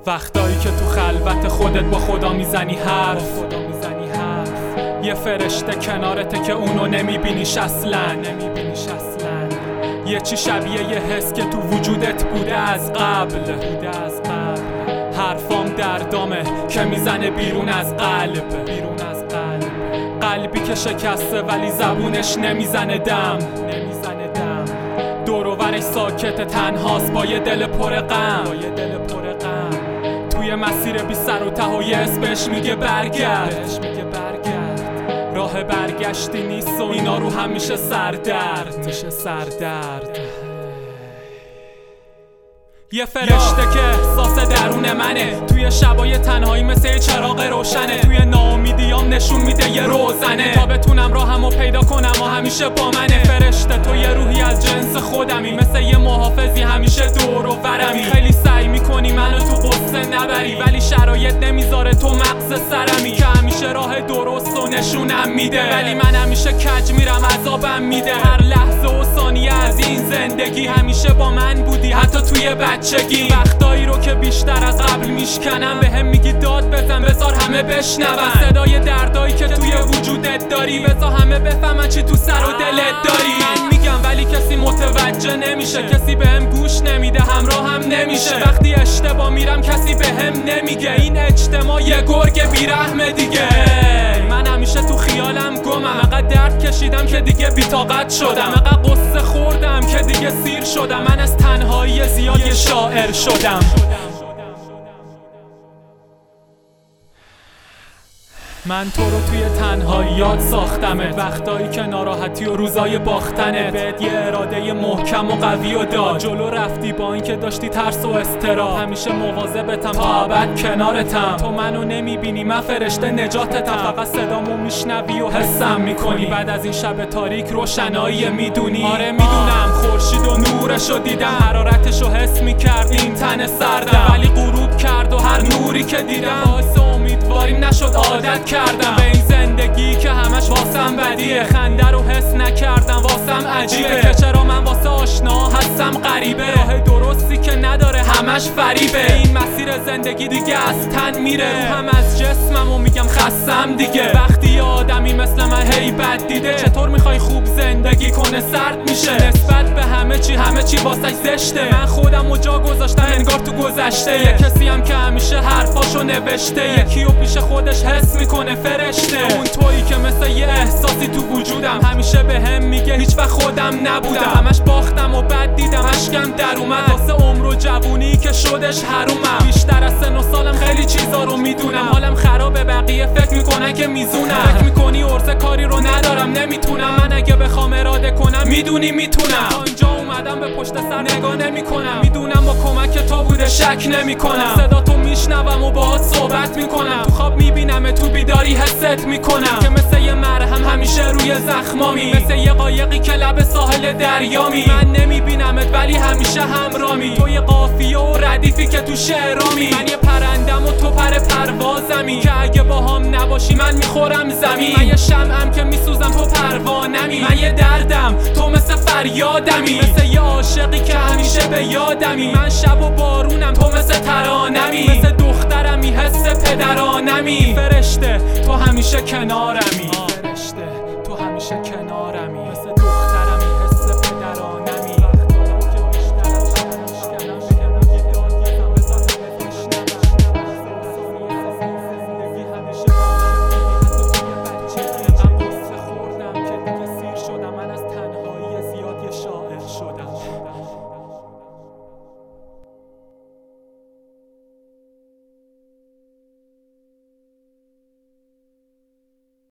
وقتایی که تو خلوت خودت با خدا میزنی حرف، یه فرشته کنارته که اونو نمیبینیش اصلا. یه چی شبیه یه حس که تو وجودت بوده از قبل. حرفام دردامه که میزنه بیرون از قلب. قلبی که شکسته ولی زبونش نمیزنه دم. دور و برش ساکت تنهاست با یه دل پر غم. توی مسیر بی سر و ته و یه اسمش میگه برگرد. راه برگشتی نیست و اینا رو همیشه سردرد. یه فرشته که احساس درون منه، توی شبای تنهایی مثل چراغ روشنه. توی ناامیدیام نشون میده یه روزنه تا بتونم راهمو پیدا کنم و همیشه با منه. فرشته تو یه روحی از جنس خودمی، مثل یه محافظی همیشه دور و برمی. خیلی سعی میکنی منو تو قصه نبری ولی شرایط نمیذاره تو مغز سرمی که همیشه راه درست و نشونم میده. ولی من همیشه کج میرم عذابم میده. هر لحظه و ثانیه از این زندگی همیشه با من بودی حتی توی بچگی. وقتایی رو که بیشتر از قبل میشکنم بهم میگی داد بزن بذار همه بشنون صدای دردایی که توی وجودت داری. بذار همه بفهمن چی تو سر و دلت داری. من میگم ولی کسی متوجه نمیشه، کسی بهم گوش نمیده، همراهم نمیشه. وقتی اشتباه میرم کسی بهم نمیگه. این اجتماع یه گرگ بیرحمه دیگه. من همیشه تو خیالم گمم، انقدر درد کشیدم که دیگه بی‌طاقت شدم، انقدر قصه خوردم که دیگه سیر شدم. من از تنهایی زیاد یه شاعر شدم. من تو رو توی تنهاییات ساختمه، وقتایی که ناراحتی و روزای باختنه. بهت یه اراده محکم و قوی و داد، جلو رفتی با اینکه داشتی ترس و اضطراب. همیشه مواظبتم تا ابد کنارتم. تو منو نمیبینی من فرشته نجاتتم، فقط صدامو میشنوی و حسم میکنی. بعد از این شب تاریک روشنایی میدونی. آره میدونم خورشید و نورشو دیدم، حرارتشو حس میکرد این تن سردم. ولی غروب کرد و هر نوری که دیدم باعث امیدواریم نشد عادت کردم به این زندگی که همش واسم بدیه. خنده رو حس نکردم واسم عجیبه که چرا من واسه آشنا هستم غریبه. راه درستی که نداره همش فریبه. این مسیر زندگی دیگه از تن میره، هم از جسمم و میگم خستم دیگه. وقتی یه آدمی مثل من هی بد دیده، چطور میخوای خوب زندگی کنه سرد میشه. نسبت به همه چی واسش زشته. من خودم جا گذاشتم انگار تو گذشته. یه کسی هم که همیشه حرفاشو نوشته، یکی رو پیش خودش حس میکنه فرشته. اون تویی که مثل یه احساسی تو وجودم، همیشه بهم میگه هیچ وقت خودم نبودم. همش باختم و بد دیدم اشکم در اومد واسه عمر و جوونی که شدش حرومم. بیشتر از سن و سالم خیلی چیزا رو میدونم، حالم خرابه بقیه فکر میکنن که میزونم. فکر میکنی عرضه کاری رو ندارم نمیتونم، من اگه بخوام اراده کنم میدونی میتونم. آنجا اومدم به پشت سر نگاه نمیکنم، میدونم با کمک تو بوده شک نمیکنم. صدا تو میشنوم و باهات صحبت میکنم، تو خواب میبینم تو بیداری حست میکنم که مثل یه مرهم همیشه روی زخمامی، مثل یه قایقی که لب ساحل دریامی. من نمیبینمت ولی همیشه همرامی، تو یه قافیه و ردیفی که تو شعرامی. من یه پرندم و تو پر پروازمی که اگه باهام نباشی من میخورم زمین. من یه شمعم که میسوزم تو پروانمی، من یه دردم تو مثل فریادمی، مثل یه عاشقی که همیشه به یادمی. من شب و بارونم تو مثل ترانمی، مثل دخترمی حس پدرانمی. فرشته تو همیشه کنارمی.